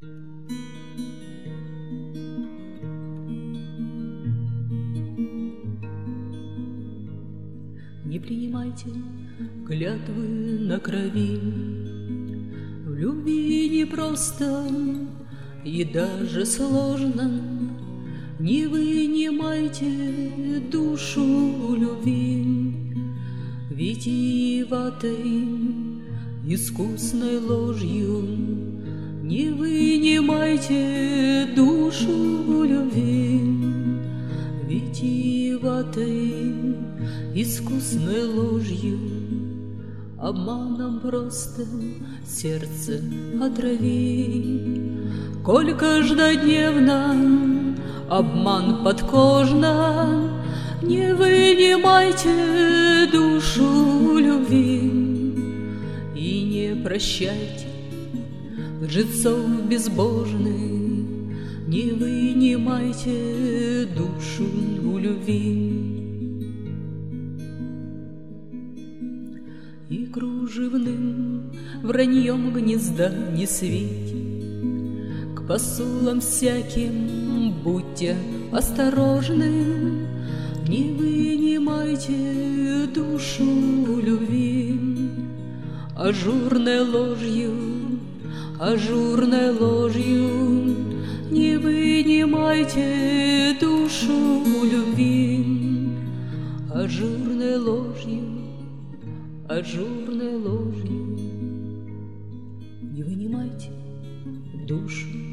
Не принимайте клятвы на крови, в любви непросто и даже сложно. Не вынимайте душу любви витиеватой, искусной ложью. Не вынимайте душу любви витиеватой, искусной ложью. Обманом просто сердце отрави, коль каждодневно обман подкожно. Не вынимайте душу любви и не прощайте лжецов безбожных. Не вынимайте душу любви. И кружевным враньем гнезда не свейте, к посулам всяким будьте осторожны. Не вынимайте душу любви ажурной ложью, ажурной ложью. Не вынимайте душу любви ажурной ложью, ажурной ложью. Не вынимайте душу